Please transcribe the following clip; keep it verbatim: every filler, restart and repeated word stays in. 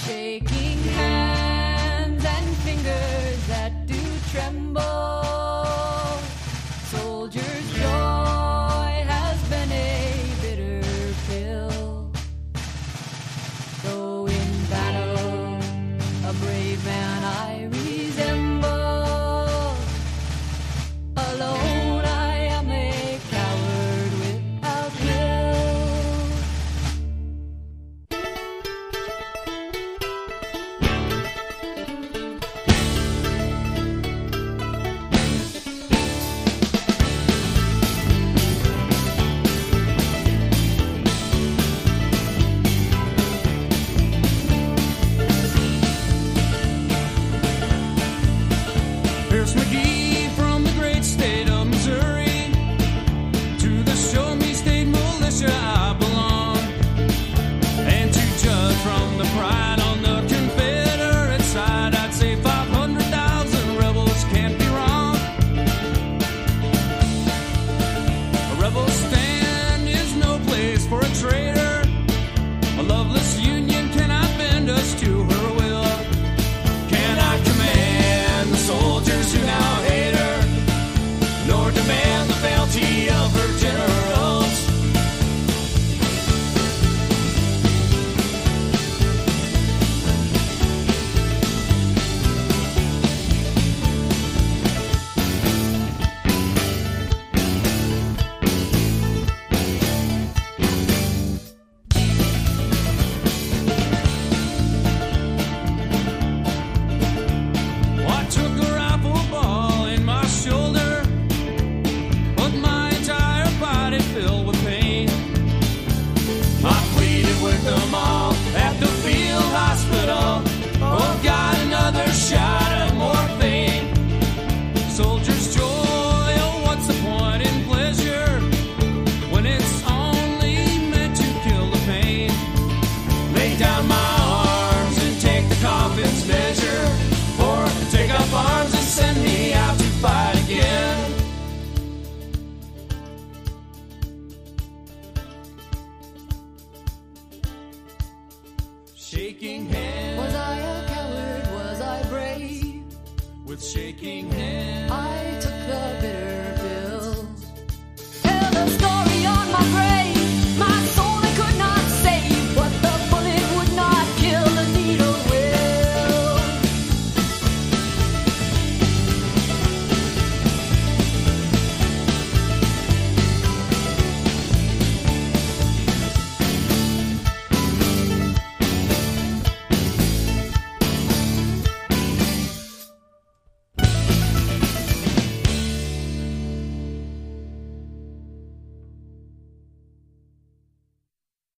shaking hands and fingers that do tremble. Soldier's joy has been a bitter pill. Though in battle, a brave man I resemble. Alone I am a coward without will. Here's McGee from the great state of Missouri. To the show me state militia I belong. And to judge from the pride on the Confederate side, I'd say five hundred thousand rebels can't be wrong. A rebel stand is no place for a traitor. A loveless union cannot bend us to her will. Cannot command the soldiers who now hate her, nor demand the fealty of her generals. I took a rifle ball in my shoulder, but my entire body filled with pain. I pleaded with them all at the field hospital. Oh God, another shot of morphine. Soldier's joy, oh what's the point in pleasure when it's only meant to kill the pain? Lay down my arms and take the coffin's measure, or take up arms and send me out to fight again. Shaking hands. Was I a coward? Was I brave? With shaking hands. I took